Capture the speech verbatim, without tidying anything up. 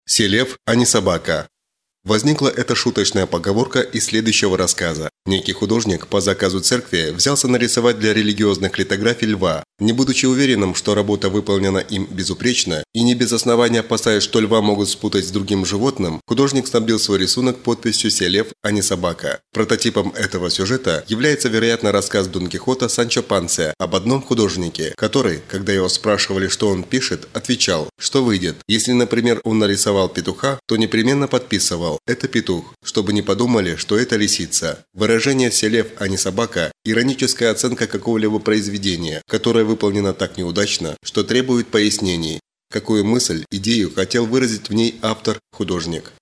Се лев, а не собака. Возникла эта шуточная поговорка из следующего рассказа. Некий художник по заказу церкви взялся нарисовать для религиозных литографий льва. Не будучи уверенным, что работа выполнена им безупречно, и не без основания опасаясь, что льва могут спутать с другим животным, художник снабдил свой рисунок подписью «Се лев, а не собака». Прототипом этого сюжета является, вероятно, рассказ Дон Кихота Санчо Пансы об одном художнике, который, когда его спрашивали, что он пишет, отвечал, что выйдет. Если, например, он нарисовал петуха, то непременно подписывал «это петух», чтобы не подумали, что это лисица. Выражение «се лев, а не собака» – ироническая оценка какого-либо произведения, которое выполнено так неудачно, что требует пояснений. Какую мысль, идею хотел выразить в ней автор-художник.